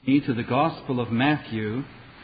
To the Gospel of Matthew,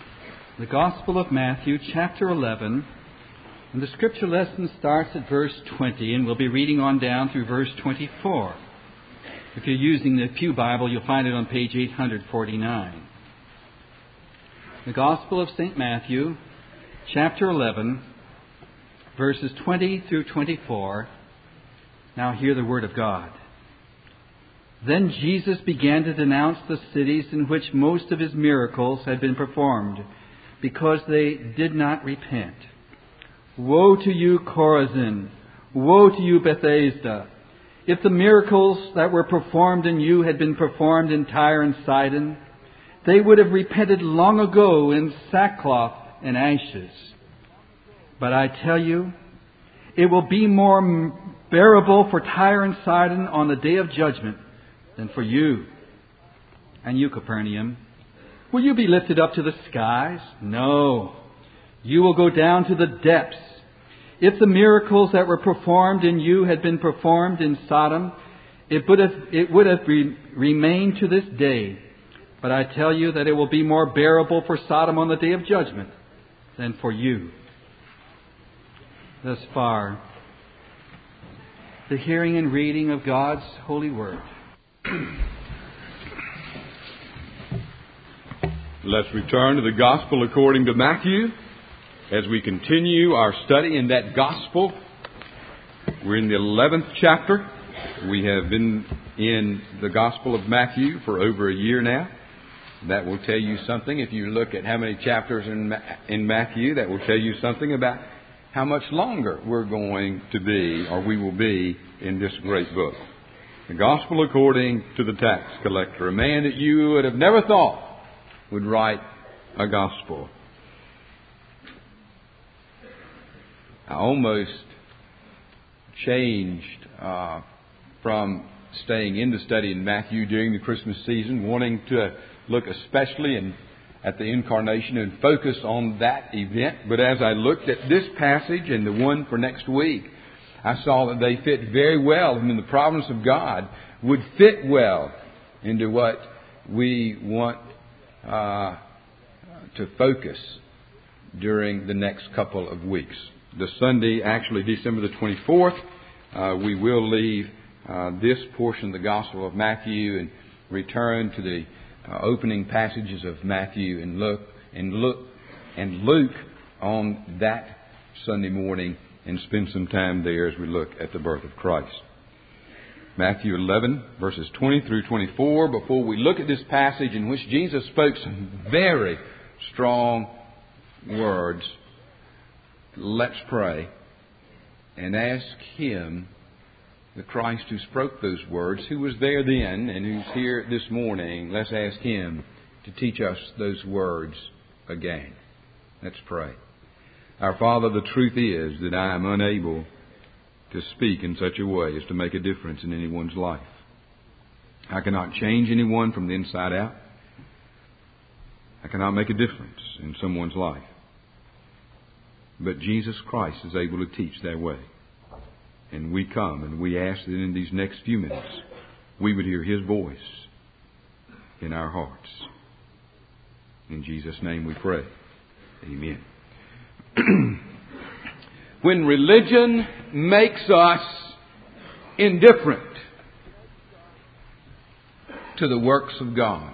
chapter 11, and the scripture lesson starts at verse 20, and we'll be reading on down through verse 24. If you're using the Pew Bible, you'll find it on page 849. The Gospel of St. Matthew, chapter 11, verses 20 through 24. Now hear the word of God. Then Jesus began to denounce the cities in which most of his miracles had been performed, because they did not repent. Woe to you, Chorazin! Woe to you, Bethsaida! If the miracles that were performed in you had been performed in Tyre and Sidon, they would have repented long ago in sackcloth and ashes. But I tell you, it will be more bearable for Tyre and Sidon on the day of judgment than for you. And you, Capernaum, will you be lifted up to the skies? No, you will go down to the depths. If the miracles that were performed in you had been performed in Sodom, it would have remained to this day. But I tell you that it will be more bearable for Sodom on the day of judgment than for you. Thus far, the hearing and reading of God's holy word. Let's return to the Gospel according to Matthew as we continue our study in that Gospel. We're in the 11th chapter. We have been in the Gospel of Matthew for over a year now. That will tell you something. If you look at how many chapters in Matthew, that will tell you something about how much longer we're going to be, or we will be, in this great book. The Gospel according to the tax collector, a man that you would have never thought would write a Gospel. I almost changed from staying in the study in Matthew during the Christmas season, wanting to look especially at the Incarnation and focus on that event. But as I looked at this passage and the one for next week, I saw that they fit very well. I mean, the providence of God would fit well into what we want to focus during the next couple of weeks. The Sunday, actually December the 24th, we will leave this portion of the Gospel of Matthew and return to the opening passages of Matthew and Luke on that Sunday morning and spend some time there as we look at the birth of Christ. Matthew 11, verses 20 through 24. Before we look at this passage in which Jesus spoke some very strong words, let's pray and ask Him, the Christ who spoke those words, who was there then and who's here this morning. Let's ask Him to teach us those words again. Let's pray. Our Father, the truth is that I am unable to speak in such a way as to make a difference in anyone's life. I cannot change anyone from the inside out. I cannot make a difference in someone's life. But Jesus Christ is able to teach that way. And we come and we ask that in these next few minutes we would hear His voice in our hearts. In Jesus' name we pray. Amen. When religion makes us indifferent to the works of God,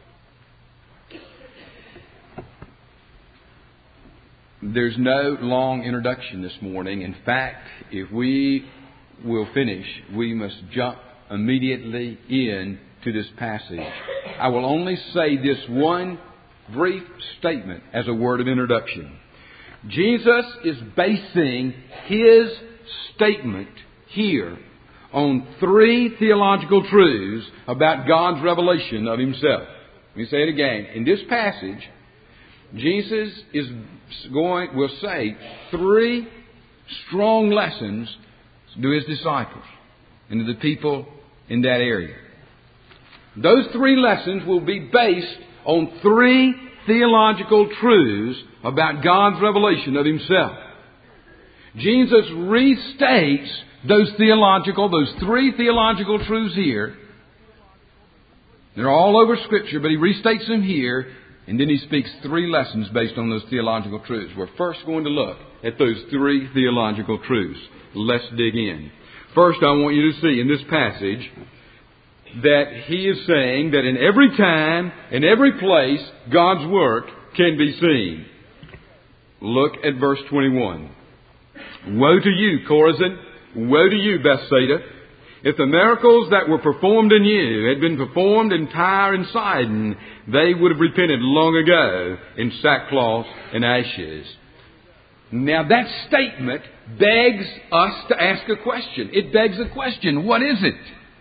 there's no long introduction this morning. In fact, if we will finish, we must jump immediately into this passage. I will only say this one brief statement as a word of introduction. Jesus is basing His statement here on three theological truths about God's revelation of Himself. Let me say it again. In this passage, Jesus will say three strong lessons to His disciples and to the people in that area. Those three lessons will be based on three theological truths about God's revelation of Himself. Jesus restates those three theological truths here They're all over Scripture, but he restates them here, and then he speaks three lessons based on those theological truths. We're first going to look at those three theological truths. Let's dig in. First, I want you to see in this passage that he is saying that in every time, in every place, God's work can be seen. Look at verse 21. Woe to you, Chorazin! Woe to you, Bethsaida! If the miracles that were performed in you had been performed in Tyre and Sidon, they would have repented long ago in sackcloth and ashes. Now that statement begs us to ask a question. It begs a question. What is it?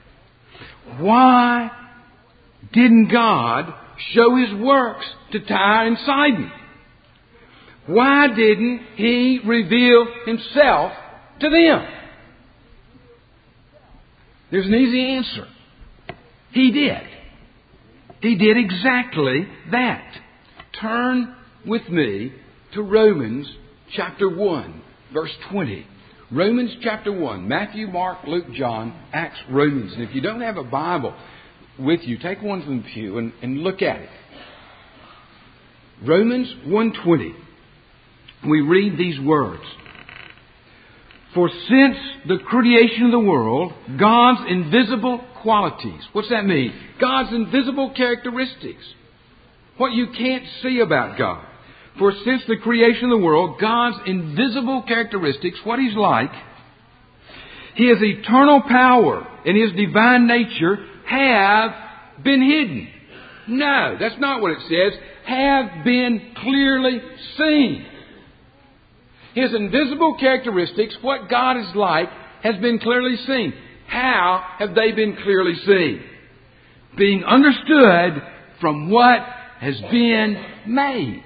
Why didn't God show His works to Tyre and Sidon? Why didn't He reveal Himself to them? There's an easy answer. He did. He did exactly that. Turn with me to Romans chapter 1, verse 20. Romans chapter 1. Matthew, Mark, Luke, John, Acts, Romans. And if you don't have a Bible with you, take one from the pew and look at it. Romans 1:20. We read these words. For since the creation of the world, God's invisible qualities. What's that mean? God's invisible characteristics. What you can't see about God. For since the creation of the world, God's invisible characteristics, what He's like, His eternal power and His divine nature have been hidden. No, that's not what it says. Have been clearly seen. His invisible characteristics, what God is like, has been clearly seen. How have they been clearly seen? Being understood from what has been made.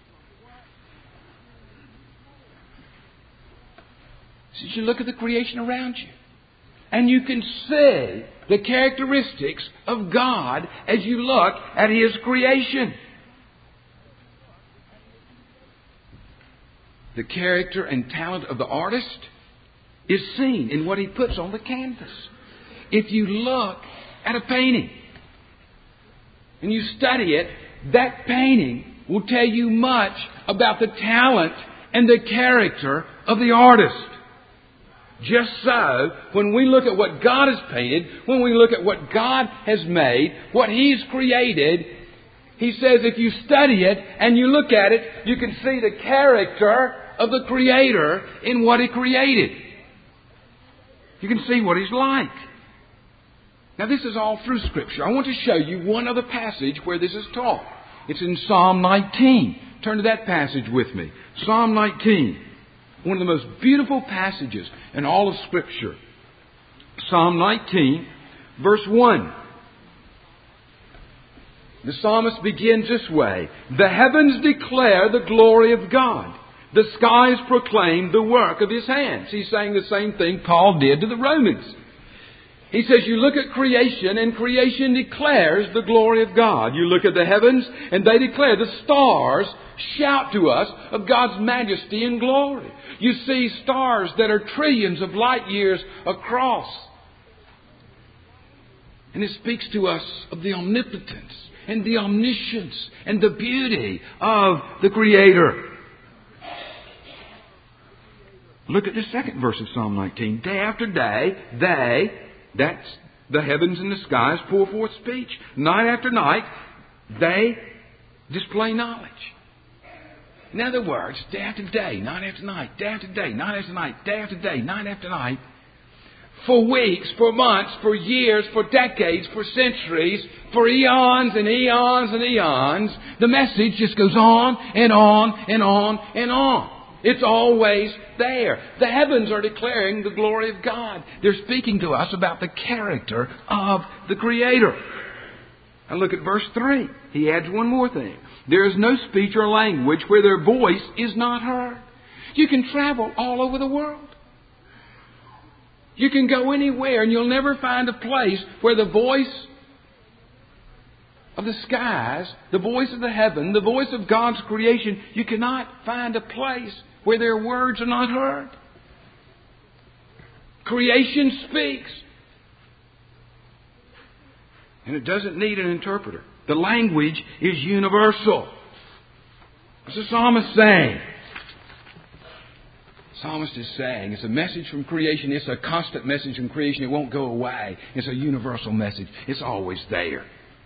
So you look at the creation around you, and you can see the characteristics of God as you look at His creation. The character and talent of the artist is seen in what he puts on the canvas. If you look at a painting and you study it, that painting will tell you much about the talent and the character of the artist. Just so, when we look at what God has painted, when we look at what God has made, what He's created, He says if you study it and you look at it, you can see the character of the Creator in what He created. You can see what He's like. Now this is all through Scripture. I want to show you one other passage where this is taught. It's in Psalm 19. Turn to that passage with me. Psalm 19. One of the most beautiful passages in all of Scripture. Psalm 19, verse 1. The psalmist begins this way. The heavens declare the glory of God. The skies proclaim the work of His hands. He's saying the same thing Paul did to the Romans. He says you look at creation and creation declares the glory of God. You look at the heavens and they declare. The stars shout to us of God's majesty and glory. You see stars that are trillions of light years across. And it speaks to us of the omnipotence and the omniscience and the beauty of the Creator. Look at the second verse of Psalm 19. Day after day, that's the heavens and the skies, pour forth speech. Night after night, they display knowledge. In other words, day after day, night after night, day after day, night after night, day after day, night after night, for weeks, for months, for years, for decades, for centuries, for eons and eons and eons, the message just goes on and on and on and on. It's always there. The heavens are declaring the glory of God. They're speaking to us about the character of the Creator. And look at verse 3. He adds one more thing. There is no speech or language where their voice is not heard. You can travel all over the world. You can go anywhere and you'll never find a place where the voice of the skies, the voice of the heaven, the voice of God's creation, you cannot find a place where their words are not heard. Creation speaks. And it doesn't need an interpreter. The language is universal. What's the psalmist saying? The psalmist is saying it's a message from creation. It's a constant message from creation. It won't go away. It's a universal message. It's always there.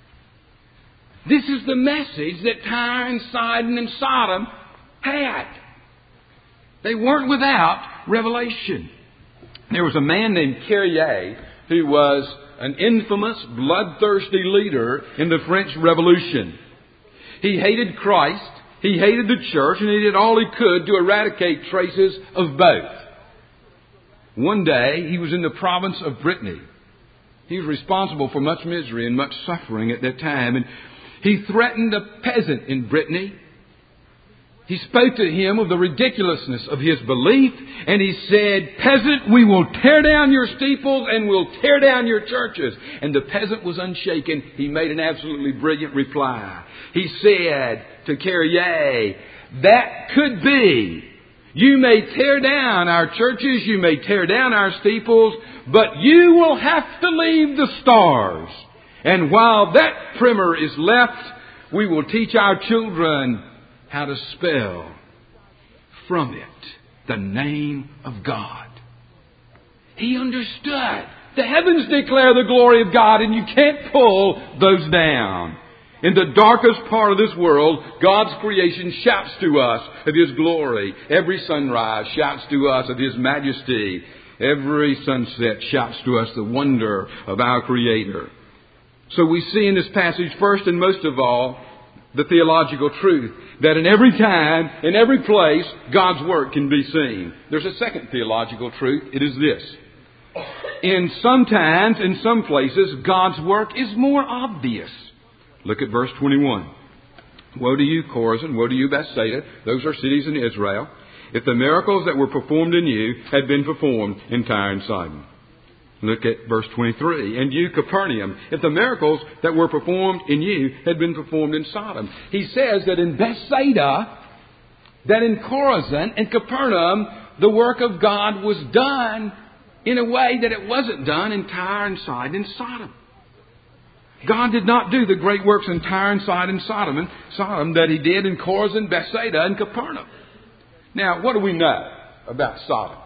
This is the message that Tyre and Sidon and Sodom had. They weren't without revelation. There was a man named Carrier who was an infamous, bloodthirsty leader in the French Revolution. He hated Christ, he hated the church, and he did all he could to eradicate traces of both. One day, he was in the province of Brittany. He was responsible for much misery and much suffering at that time, and he threatened a peasant in Brittany. He spoke to him of the ridiculousness of his belief, and he said, "Peasant, we will tear down your steeples and we'll tear down your churches." And the peasant was unshaken. He made an absolutely brilliant reply. He said to Carrier, "That could be. You may tear down our churches, you may tear down our steeples, but you will have to leave the stars. And while that primer is left, we will teach our children how to spell from it the name of God." He understood. The heavens declare the glory of God, and you can't pull those down. In the darkest part of this world, God's creation shouts to us of His glory. Every sunrise shouts to us of His majesty. Every sunset shouts to us the wonder of our Creator. So we see in this passage, first and most of all, the theological truth that in every time, in every place, God's work can be seen. There's a second theological truth. It is this. In some times, in some places, God's work is more obvious. Look at verse 21. "Woe to you, Chorazin! Woe to you, Bethsaida!" Those are cities in Israel. "If the miracles that were performed in you had been performed in Tyre and Sidon." Look at verse 23. "And you, Capernaum, if the miracles that were performed in you had been performed in Sodom." He says that in Bethsaida, that in Chorazin and Capernaum, the work of God was done in a way that it wasn't done in Tyre and Sidon and Sodom. God did not do the great works in Tyre and Sidon and Sodom that He did in Chorazin, Bethsaida, and Capernaum. Now, what do we know about Sodom?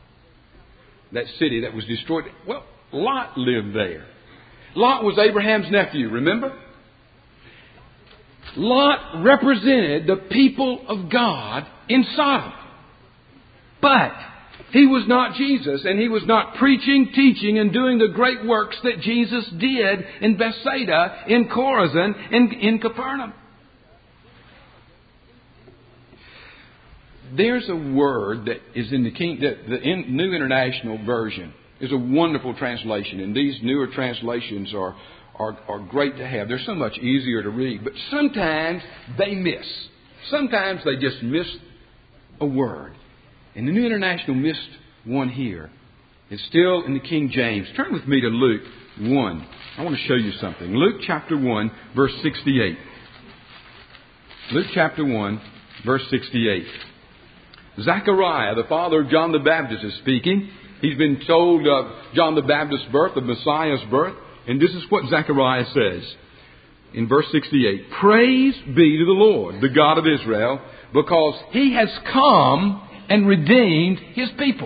That city that was destroyed. Well, Lot lived there. Lot was Abraham's nephew, remember? Lot represented the people of God in Sodom. But he was not Jesus, and he was not preaching, teaching, and doing the great works that Jesus did in Bethsaida, in Chorazin, and in Capernaum. There's a word that is in the New International Version. Is a wonderful translation, and these newer translations are great to have. They're so much easier to read, but sometimes they miss. Sometimes they just miss a word. And the New International missed one here. It's still in the King James. Turn with me to Luke 1. I want to show you something. Luke chapter 1, verse 68. Luke chapter 1, verse 68. Zechariah, the father of John the Baptist, is speaking. He's been told of John the Baptist's birth, of Messiah's birth. And this is what Zechariah says in verse 68. "Praise be to the Lord, the God of Israel, because He has come and redeemed His people."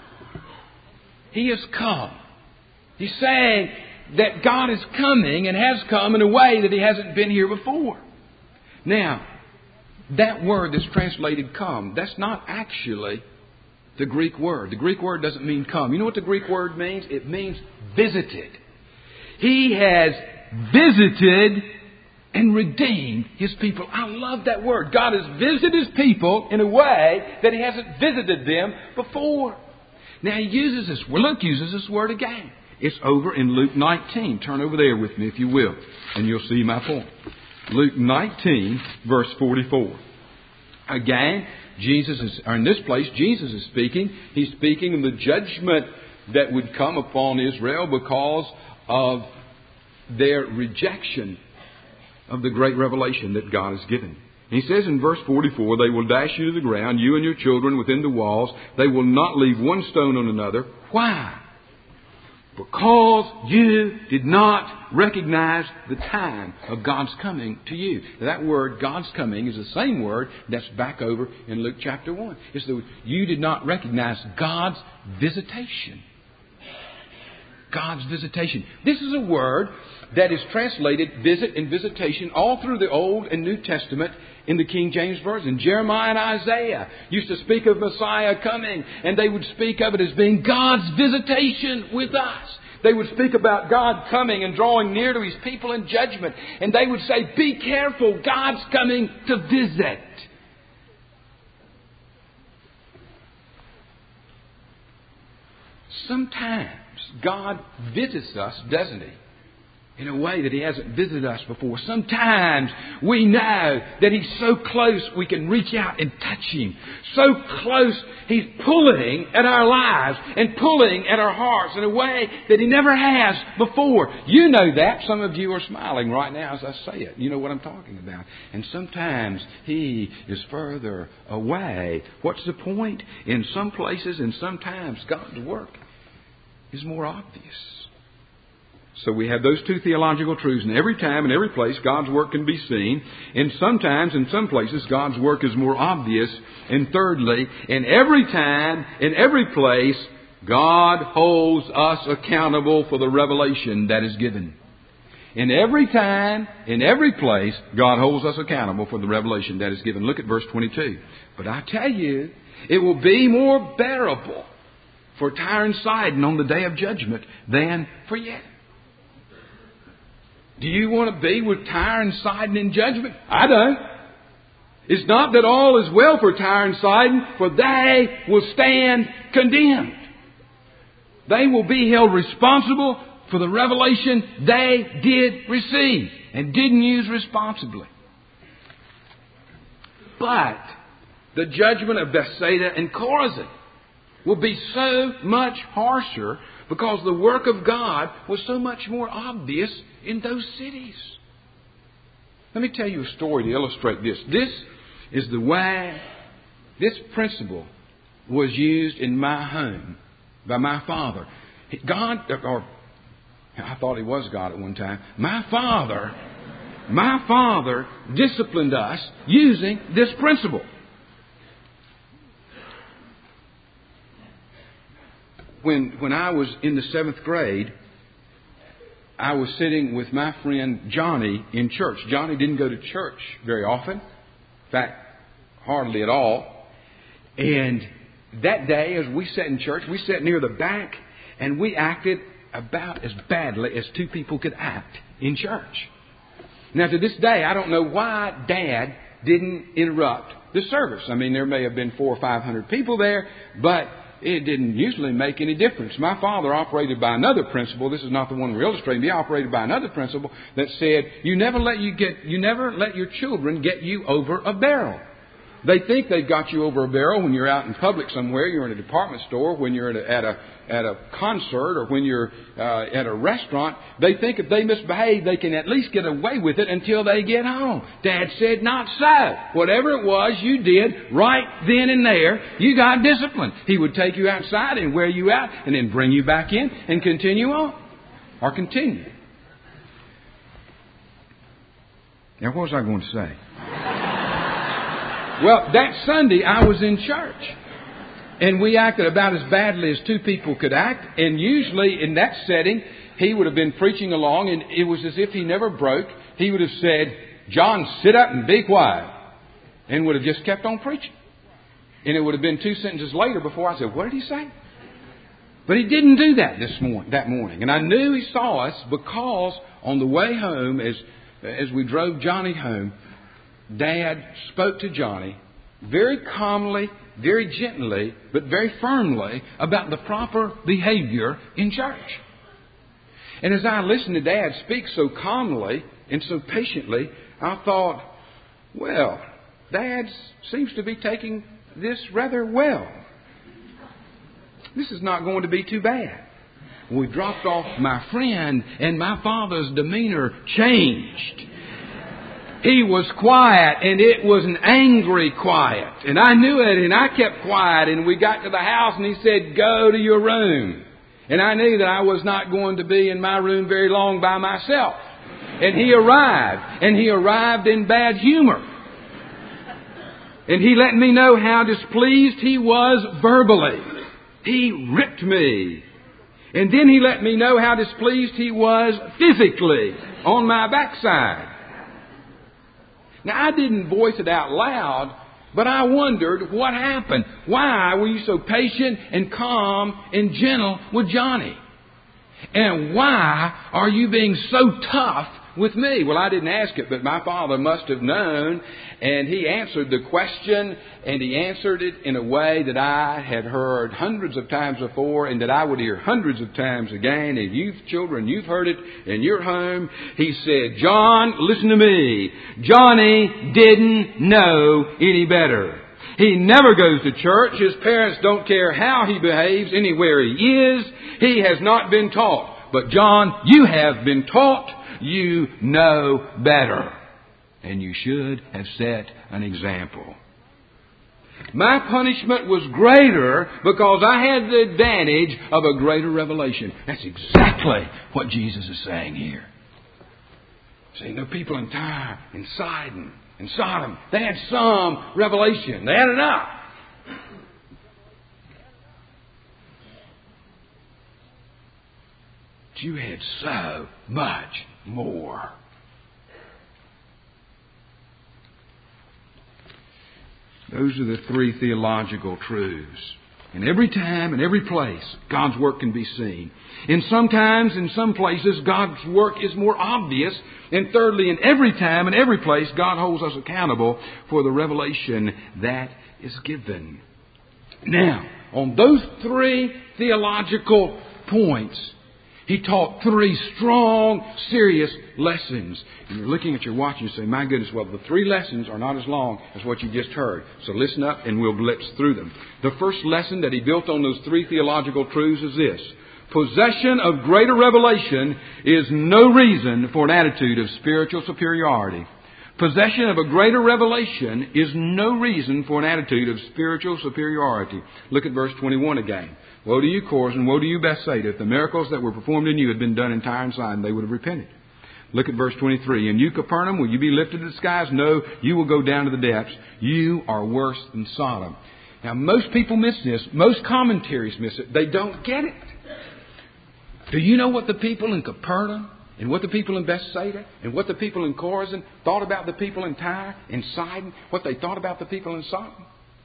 He has come. He's saying that God is coming and has come in a way that He hasn't been here before. Now, that word that's translated "come," that's not actually the Greek word. The Greek word doesn't mean "come." You know what the Greek word means? It means visited. He has visited and redeemed His people. I love that word. God has visited His people in a way that He hasn't visited them before. Now Luke uses this word again. It's over in Luke 19. Turn over there with me if you will, and you'll see my point. Luke 19, verse 44. Again, in this place, Jesus is speaking. He's speaking of the judgment that would come upon Israel because of their rejection of the great revelation that God has given. He says in verse 44, "They will dash you to the ground, you and your children within the walls. They will not leave one stone on another." Why? because you did not recognize the time of God's coming to you. That word, God's coming, is the same word that's back over in Luke chapter 1. It's the you did not recognize God's visitation. God's visitation. This is a word that is translated visit and visitation all through the Old and New Testament in the King James Version. Jeremiah and Isaiah used to speak of Messiah coming, and they would speak of it as being God's visitation with us. They would speak about God coming and drawing near to His people in judgment. And they would say, be careful, God's coming to visit. Sometimes God visits us, doesn't He? In a way that He hasn't visited us before. Sometimes we know that He's so close we can reach out and touch Him. So close He's pulling at our lives and pulling at our hearts in a way that He never has before. You know that. Some of you are smiling right now as I say it. You know what I'm talking about. And sometimes He is further away. What's the point? In some places and sometimes God's work is more obvious. So we have those two theological truths. In every time and every place, God's work can be seen. And sometimes, in some places, God's work is more obvious. And thirdly, in every time, in every place, God holds us accountable for the revelation that is given. In every time, in every place, God holds us accountable for the revelation that is given. Look at verse 22. But I tell you, it will be more bearable for Tyre and Sidon on the day of judgment than for you. Do you want to be with Tyre and Sidon in judgment? I don't. It's not that all is well for Tyre and Sidon, for they will stand condemned. They will be held responsible for the revelation they did receive and didn't use responsibly. But the judgment of Bethsaida and Chorazin will be so much harsher because the work of God was so much more obvious in those cities. Let me tell you a story to illustrate this. This is the way this principle was used in my home by my father. God, or I thought he was God at one time. My father disciplined us using this principle. When I was in the 7th grade, I was sitting with my friend Johnny in church. Johnny didn't go to church very often. In fact, hardly at all. And that day, as we sat in church, we sat near the back, and we acted about as badly as two people could act in church. Now, to this day, I don't know why Dad didn't interrupt the service. I mean, there may have been 400 or 500 people there, but it didn't usually make any difference. My father operated by another principle. This is not the one we're illustrating. He operated by another principle that said, you never let your children get you over a barrel. They think they've got you over a barrel when you're out in public somewhere. You're in a department store, when you're at a concert, or when you're at a restaurant. They think if they misbehave, they can at least get away with it until they get home. Dad said, not so. Whatever it was you did right then and there, you got disciplined. He would take you outside and wear you out and then bring you back in and continue on. Or continue. Now, what was I going to say? Well, that Sunday I was in church, and we acted about as badly as two people could act. And usually in that setting, he would have been preaching along, and it was as if he never broke. He would have said, John, sit up and be quiet, and would have just kept on preaching. And it would have been 2 sentences later before I said, what did he say? But he didn't do that that morning. And I knew he saw us because on the way home, as we drove Johnny home, Dad spoke to Johnny very calmly, very gently, but very firmly about the proper behavior in church. And as I listened to Dad speak so calmly and so patiently, I thought, well, Dad seems to be taking this rather well. This is not going to be too bad. We dropped off my friend, and my father's demeanor changed. He was quiet, and it was an angry quiet. And I knew it, and I kept quiet. And we got to the house, and he said, go to your room. And I knew that I was not going to be in my room very long by myself. And he arrived. And he arrived in bad humor. And he let me know how displeased he was verbally. He ripped me. And then he let me know how displeased he was physically on my backside. Now, I didn't voice it out loud, but I wondered what happened. Why were you so patient and calm and gentle with Johnny? And why are you being so tough with me? Well, I didn't ask it, but my father must have known. And he answered the question, and he answered it in a way that I had heard hundreds of times before and that I would hear hundreds of times again. And you've children, you've heard it in your home. He said, John, listen to me. Johnny didn't know any better. He never goes to church. His parents don't care how he behaves anywhere he is. He has not been taught. But John, you have been taught. You know better. And you should have set an example. My punishment was greater because I had the advantage of a greater revelation. That's exactly what Jesus is saying here. See, the people in Tyre and Sidon and Sodom, they had some revelation. They had enough. But you had so much more. Those are the three theological truths. And every time and every place, God's work can be seen. And sometimes, in some places, God's work is more obvious. And thirdly, in every time and every place, God holds us accountable for the revelation that is given. Now, on those three theological points, he taught three strong, serious lessons. And you're looking at your watch and you say, my goodness, well, the three lessons are not as long as what you just heard. So listen up and we'll blitz through them. The first lesson that he built on those three theological truths is this. Possession of greater revelation is no reason for an attitude of spiritual superiority. Possession of a greater revelation is no reason for an attitude of spiritual superiority. Look at verse 21 again. Woe to you, Chorazin, woe to you, Bethsaida. If the miracles that were performed in you had been done in Tyre and Sidon, they would have repented. Look at verse 23. And you, Capernaum, will you be lifted to the skies? No, you will go down to the depths. You are worse than Sodom. Now, most people miss this. Most commentaries miss it. They don't get it. Do you know what the people in Capernaum and what the people in Bethsaida and what the people in Chorazin thought about the people in Tyre and Sidon? What they thought about the people in Sodom?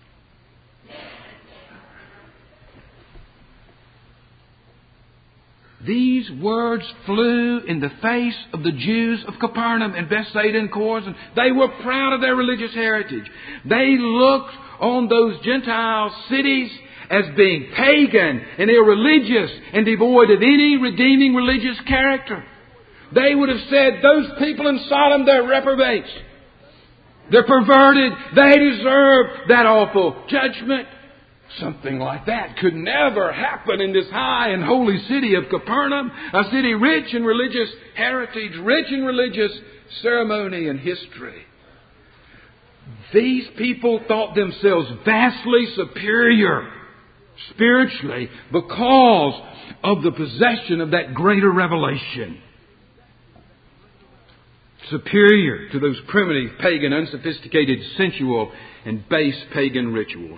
These words flew in the face of the Jews of Capernaum and Bethsaida and Chorazin. They were proud of their religious heritage. They looked on those Gentile cities as being pagan and irreligious and devoid of any redeeming religious character. They would have said, those people in Sodom, they're reprobates. They're perverted. They deserve that awful judgment. Something like that could never happen in this high and holy city of Capernaum, a city rich in religious heritage, rich in religious ceremony and history. These people thought themselves vastly superior spiritually because of the possession of that greater revelation. Superior to those primitive, pagan, unsophisticated, sensual, and base pagan rituals.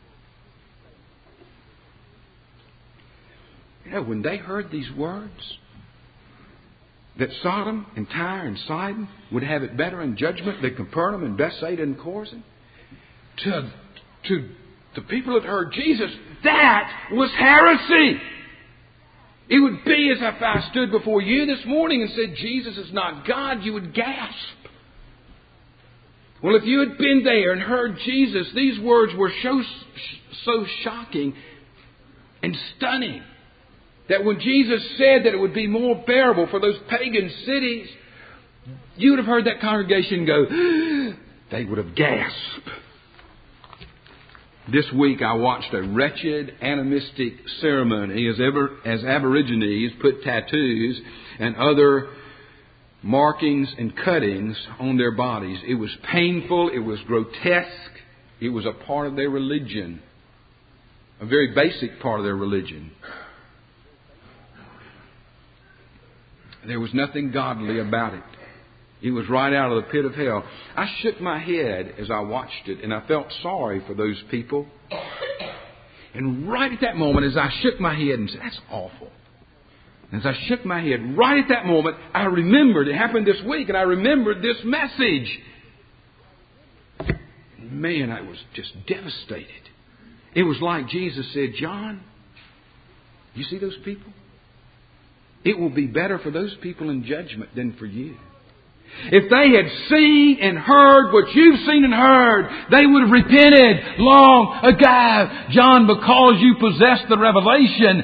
You know, when they heard these words, that Sodom and Tyre and Sidon would have it better in judgment than Capernaum and Bethsaida and Chorazin, to the people that heard Jesus, that was heresy. It would be as if I stood before you this morning and said, Jesus is not God, you would gasp. Well, if you had been there and heard Jesus, these words were so shocking and stunning that when Jesus said that it would be more bearable for those pagan cities, you would have heard that congregation go, they would have gasped. This week I watched a wretched animistic ceremony as Aborigines put tattoos and other markings and cuttings on their bodies. It was painful. It was grotesque. It was a part of their religion. A very basic part of their religion. There was nothing godly about it. It was right out of the pit of hell. I shook my head as I watched it, and I felt sorry for those people. And right at that moment, as I shook my head and said, that's awful. As I shook my head, right at that moment, I remembered, it happened this week, and I remembered this message. Man, I was just devastated. It was like Jesus said, John, you see those people? It will be better for those people in judgment than for you. If they had seen and heard what you've seen and heard, they would have repented long ago. John, because you possess the revelation,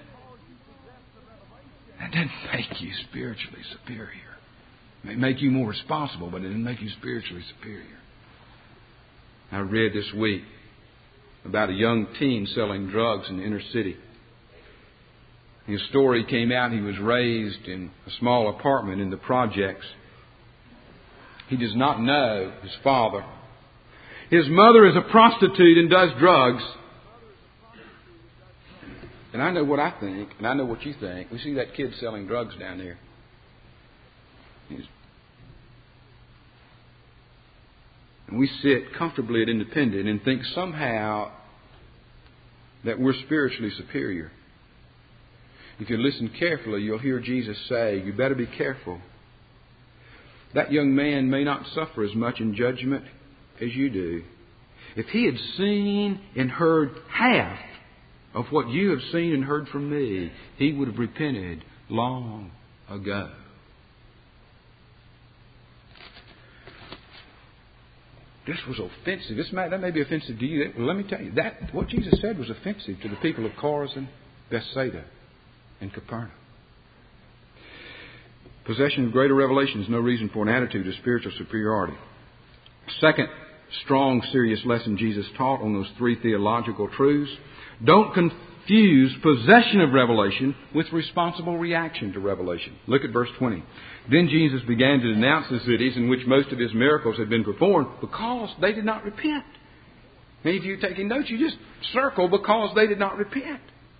that doesn't make you spiritually superior. It may make you more responsible, but it doesn't make you spiritually superior. I read this week about a young teen selling drugs in the inner city. His story came out. He was raised in a small apartment in the projects. He does not know his father. His mother is a prostitute and does drugs. And I know what I think, and I know what you think. We see that kid selling drugs down there. And we sit comfortably at Independent and think somehow that we're spiritually superior. If you listen carefully, you'll hear Jesus say, you better be careful. That young man may not suffer as much in judgment as you do. If he had seen and heard half of what you have seen and heard from me, he would have repented long ago. This was offensive. That may be offensive to you. Well, let me tell you, that what Jesus said was offensive to the people of Chorazin, Bethsaida, and Capernaum. Possession of greater revelation is no reason for an attitude of spiritual superiority. Second strong, serious lesson Jesus taught on those three theological truths. Don't confuse possession of revelation with responsible reaction to revelation. Look at verse 20. Then Jesus began to denounce the cities in which most of his miracles had been performed because they did not repent. Many of you taking notes, you just circle because they did not repent.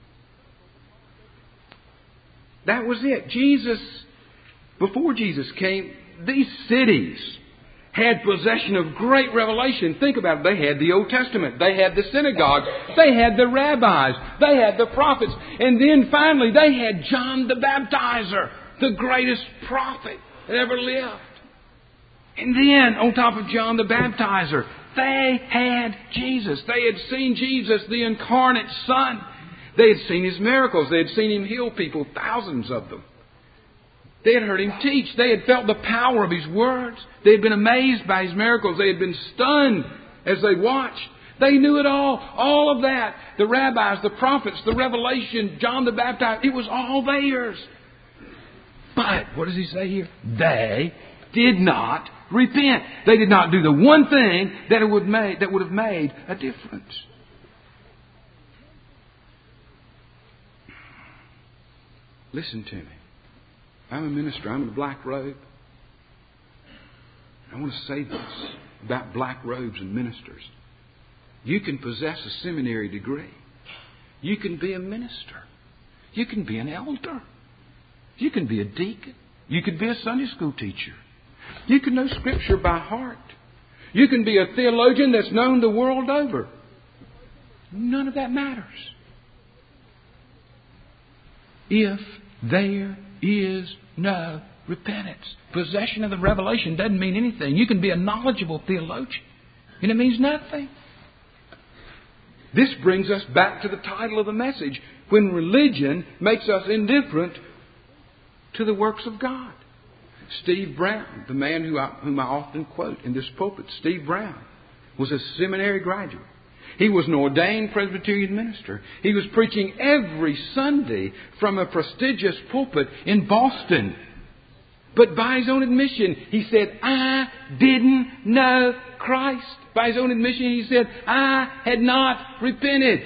That was it. Before Jesus came, these cities had possession of great revelation. Think about it. They had the Old Testament. They had the synagogue. They had the rabbis. They had the prophets. And then finally, they had John the Baptizer, the greatest prophet that ever lived. And then, on top of John the Baptizer, they had Jesus. They had seen Jesus, the incarnate Son. They had seen His miracles. They had seen Him heal people, thousands of them. They had heard Him teach. They had felt the power of His words. They had been amazed by His miracles. They had been stunned as they watched. They knew it all. All of that. The rabbis, the prophets, the revelation, John the Baptizer. It was all theirs. But, what does He say here? They did not repent. They did not do the one thing that would have made a difference. Listen to me. I'm a minister. I'm in a black robe. I want to say this about black robes and ministers. You can possess a seminary degree. You can be a minister. You can be an elder. You can be a deacon. You could be a Sunday school teacher. You can know Scripture by heart. You can be a theologian that's known the world over. None of that matters. If there is no repentance. Possession of the revelation doesn't mean anything. You can be a knowledgeable theologian, and it means nothing. This brings us back to the title of the message, when religion makes us indifferent to the works of God. Steve Brown, the man whom I often quote in this pulpit, Steve Brown, was a seminary graduate. He was an ordained Presbyterian minister. He was preaching every Sunday from a prestigious pulpit in Boston. But by his own admission, he said, I didn't know Christ. By his own admission, he said, I had not repented.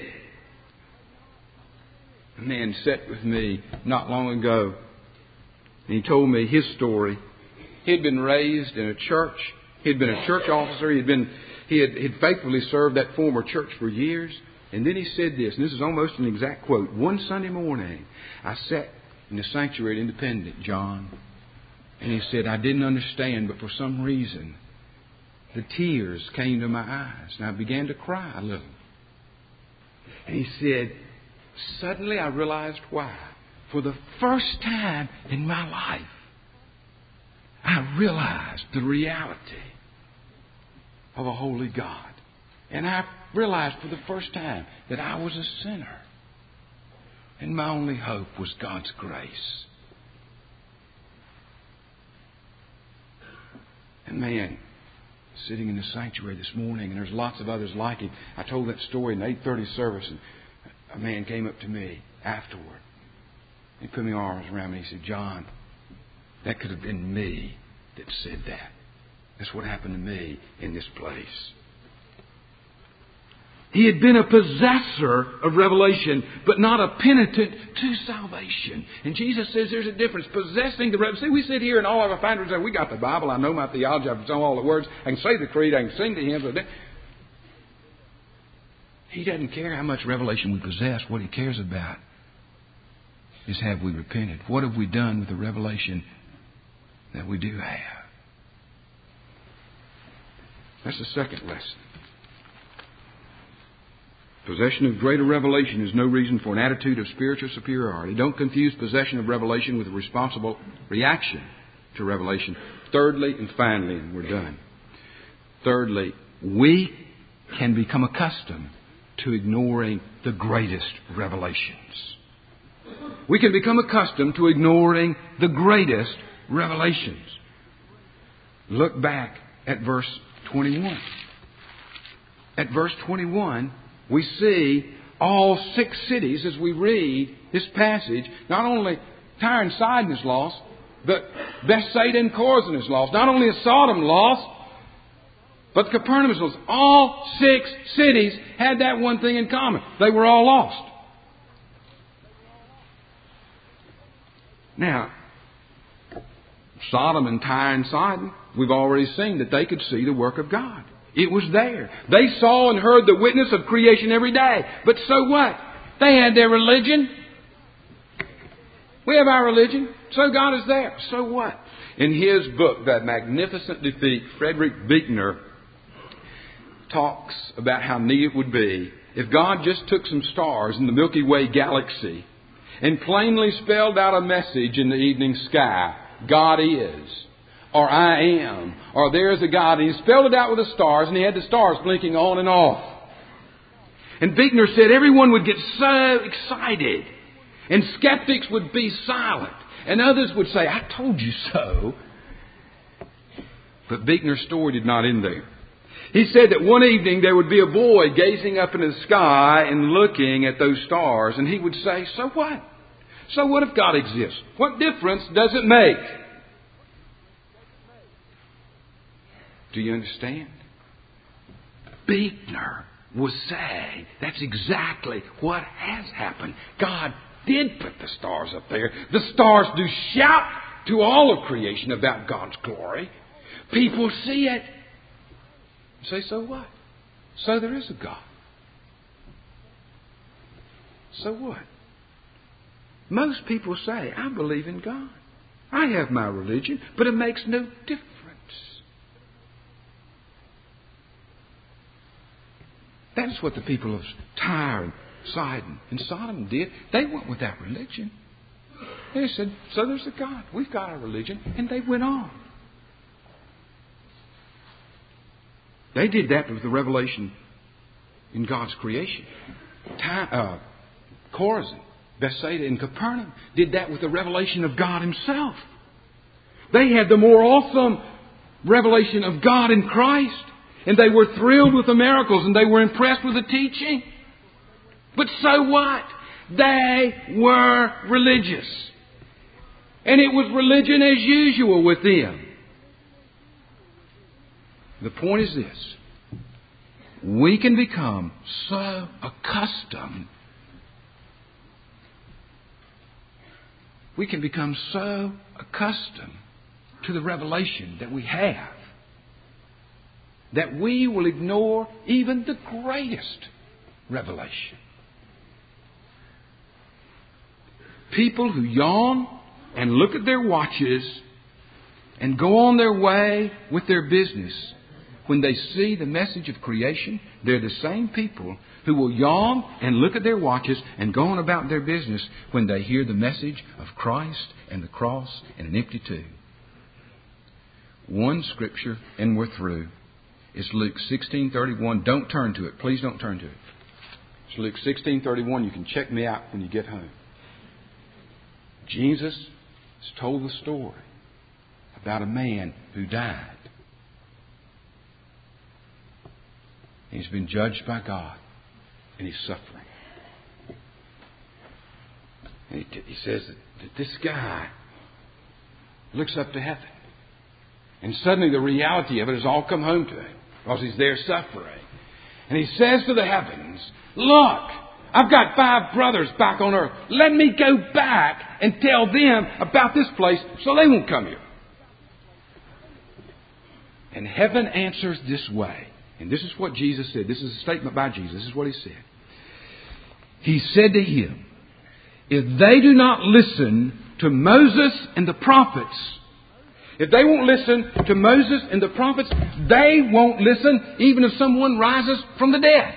A man sat with me not long ago, and he told me his story. He had been raised in a church. He had been a church officer. He had faithfully served that former church for years. And then he said this, and this is almost an exact quote. One Sunday morning, I sat in the sanctuary at Independent, John. And he said, I didn't understand, but for some reason, the tears came to my eyes, and I began to cry a little. And he said, suddenly I realized why. For the first time in my life, I realized the reality of a holy God. And I realized for the first time that I was a sinner. And my only hope was God's grace. And man, sitting in the sanctuary this morning, and there's lots of others like it. I told that story in the 8:30 service, and a man came up to me afterward. He put my arms around me and he said, John, that could have been me that said that. That's what happened to me in this place. He had been a possessor of revelation, but not a penitent to salvation. And Jesus says there's a difference. Possessing the revelation. See, we sit here and all of our finders say, we got the Bible, I know my theology, I know all the words, I can say the creed, I can sing the hymns. He doesn't care how much revelation we possess. What He cares about is have we repented? What have we done with the revelation that we do have? That's the second lesson. Possession of greater revelation is no reason for an attitude of spiritual superiority. Don't confuse possession of revelation with a responsible reaction to revelation. Thirdly and finally, and we're done. Thirdly, we can become accustomed to ignoring the greatest revelations. We can become accustomed to ignoring the greatest revelations. Look back at verse 21. At verse 21, we see all 6 cities as we read this passage. Not only Tyre and Sidon is lost, but Bethsaida and Chorazin is lost. Not only is Sodom lost, but Capernaum is lost. All 6 cities had that one thing in common. They were all lost. Now, Sodom and Tyre and Sidon, we've already seen that they could see the work of God. It was there. They saw and heard the witness of creation every day. But so what? They had their religion. We have our religion. So God is there. So what? In his book, That Magnificent Defeat, Frederick Buechner talks about how neat it would be if God just took some stars in the Milky Way galaxy and plainly spelled out a message in the evening sky. God is. Or I am. Or there is a God. And he spelled it out with the stars, and he had the stars blinking on and off. And Buechner said everyone would get so excited. And skeptics would be silent. And others would say, I told you so. But Buechner's story did not end there. He said that one evening there would be a boy gazing up into the sky and looking at those stars. And he would say, so what? So what if God exists? What difference does it make? Do you understand? Buechner was saying that's exactly what has happened. God did put the stars up there. The stars do shout to all of creation about God's glory. People see it. Say, so what? So there is a God. So what? Most people say, I believe in God. I have my religion, but it makes no difference. That's what the people of Tyre and Sidon and Sodom did. They went without religion. They said, so there's a God. We've got our religion. And they went on. They did that with the revelation in God's creation. Chorazin, Bethsaida, and Capernaum did that with the revelation of God Himself. They had the more awesome revelation of God in Christ. And they were thrilled with the miracles, and they were impressed with the teaching. But so what? They were religious. And it was religion as usual with them. The point is this. We can become so accustomed. We can become so accustomed to the revelation that we have that we will ignore even the greatest revelation. People who yawn and look at their watches and go on their way with their business, when they see the message of creation, they're the same people who will yawn and look at their watches and go on about their business when they hear the message of Christ and the cross and an empty tomb. One scripture, and we're through. It's Luke 16:31. Don't turn to it. Please don't turn to it. It's Luke 16:31. You can check me out when you get home. Jesus has told the story about a man who died. He's been judged by God, and he's suffering. And he says that this guy looks up to heaven. And suddenly the reality of it has all come home to him because he's there suffering. And he says to the heavens, look, I've got 5 brothers back on earth. Let me go back and tell them about this place so they won't come here. And heaven answers this way. And this is what Jesus said. This is a statement by Jesus. This is what he said. He said to him, if they do not listen to Moses and the prophets, if they won't listen to Moses and the prophets, they won't listen even if someone rises from the dead.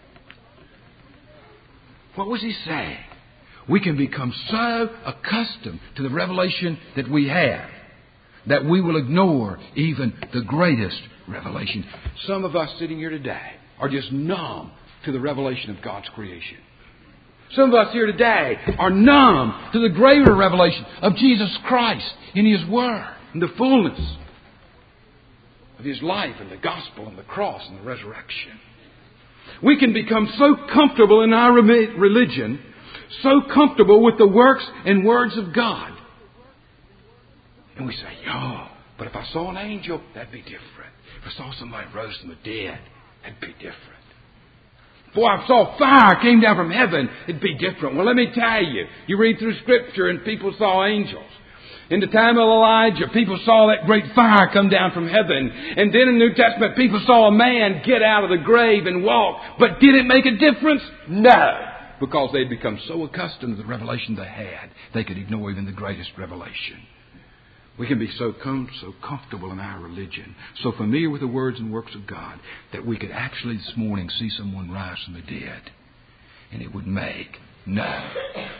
What was he saying? We can become so accustomed to the revelation that we have that we will ignore even the greatest revelation. Some of us sitting here today are just numb to the revelation of God's creation. Some of us here today are numb to the greater revelation of Jesus Christ in His Word and the fullness of His life and the gospel and the cross and the resurrection. We can become so comfortable in our religion, so comfortable with the works and words of God. And we say, oh, but if I saw an angel, that'd be different. If I saw somebody rose from the dead, that'd be different. Boy, if I saw fire came down from heaven, it'd be different. Well, let me tell you. You read through Scripture and people saw angels. In the time of Elijah, people saw that great fire come down from heaven. And then in the New Testament, people saw a man get out of the grave and walk. But did it make a difference? No. Because they'd become so accustomed to the revelation they had, they could ignore even the greatest revelation. We can be so comfortable in our religion, so familiar with the words and works of God, that we could actually this morning see someone rise from the dead. And it would make no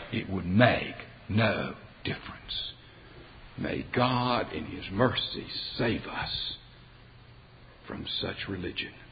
difference. May God in His mercy save us from such religion.